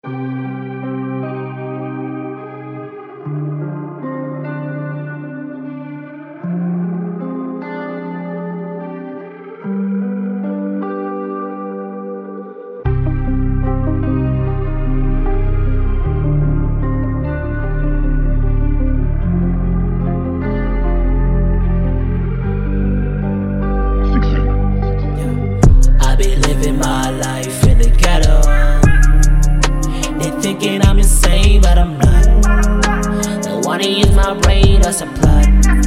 I be living my life in the ghetto. They thinking I'm insane, but I'm not. They wanna use my brain, that's a plot.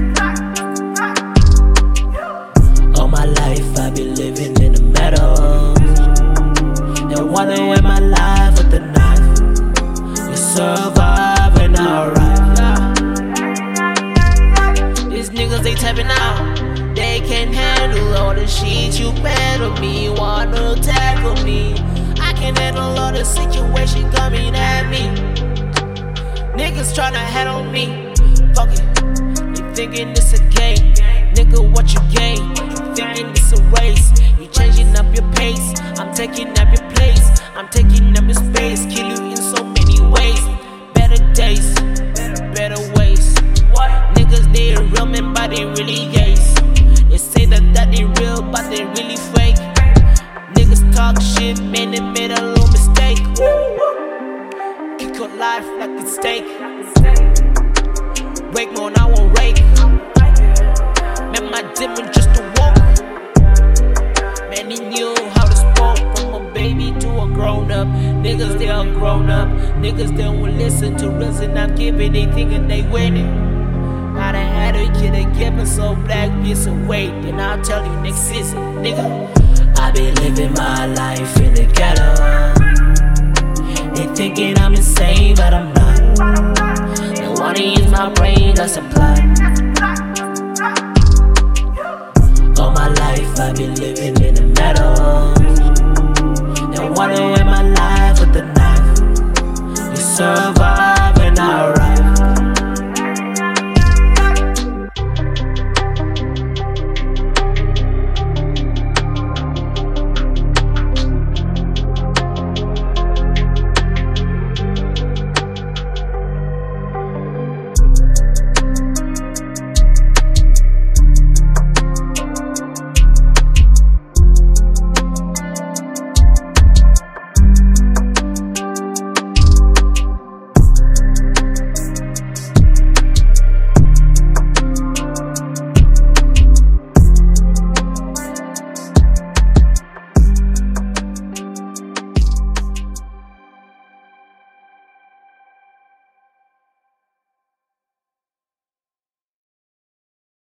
All my life I be living in the meadow. They wanna end my life with a knife. We surviving alright. These niggas they tapping out. They can't handle all the shit you battle me. Wanna tackle me. I can't handle all the situation coming at me. Niggas tryna head on me. Fuck it. They thinking it's a game. Nigga, what you gain? You thinking it's a race. You changing up your pace. I'm taking up your place. I'm taking up your space. Kill you in so many ways. Better days, better ways. Niggas they real men, but they really gays. They say that they real, but they really fake. Niggas talk shit, man, they made a little mistake. Kick your life like it's steak. Wake more, I won't rake. Man, my demon just to walk. Man, he knew how to spoke. From a baby to a grown up. Niggas, they all grown up. Niggas, they won't listen to reason I'm giving. They thinking they winning. I done had a kid that giving so black piece of weight. Then I'll tell you next season, nigga. I be living my life in the ghetto. They thinking I'm insane, but I'm not. They wanna use my brain, that's a plot. All my life I be living in the meadow. They wanna end my life with a knife. You serve